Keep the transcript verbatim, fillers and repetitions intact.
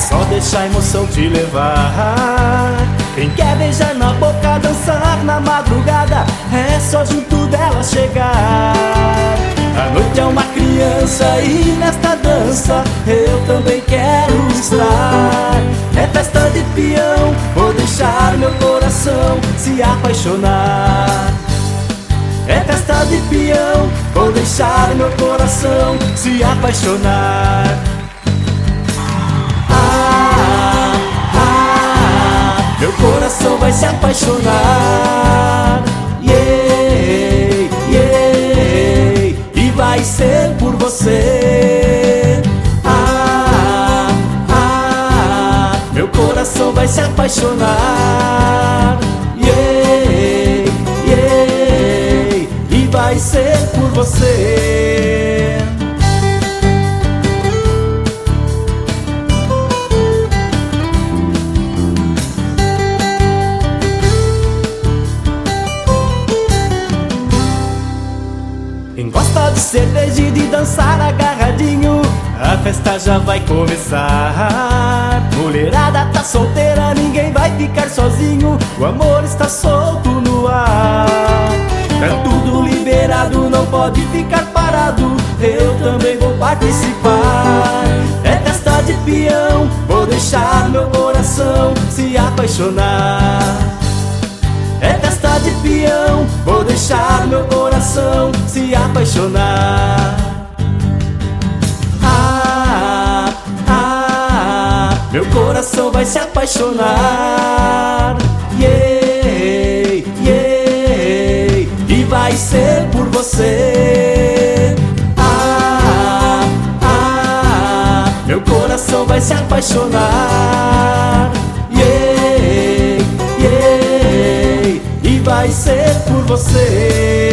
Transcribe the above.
só deixa a emoção te levar. Quem quer beijar na boca, dançar na madrugada, é só junto dela chegar. A noite é uma criança e nesta dança eu também quero estar. É festa de peão, vou deixar meu coração se apaixonar. É festa de peão, vou deixar meu coração se apaixonar. Ah, ah, meu coração vai se apaixonar. Yeah, yeah, e vai ser por você. Ah, ah, meu coração vai se apaixonar. Yeah, yeah, e vai ser por você. Quem gosta de cerveja e de dançar agarradinho, a festa já vai começar. Mulherada tá solteira, ninguém vai ficar sozinho, o amor está solto no ar. Tá tudo liberado, não pode ficar parado, eu também vou participar. É festa de peão, vou deixar meu coração se apaixonar. É festa de peão, vou deixar meu coração se apaixonar. Ah, ah, meu coração vai se apaixonar. Yeah, yeah, e vai ser por você. Ah, ah, meu coração vai se apaixonar. Yeah, yeah, e vai ser por você.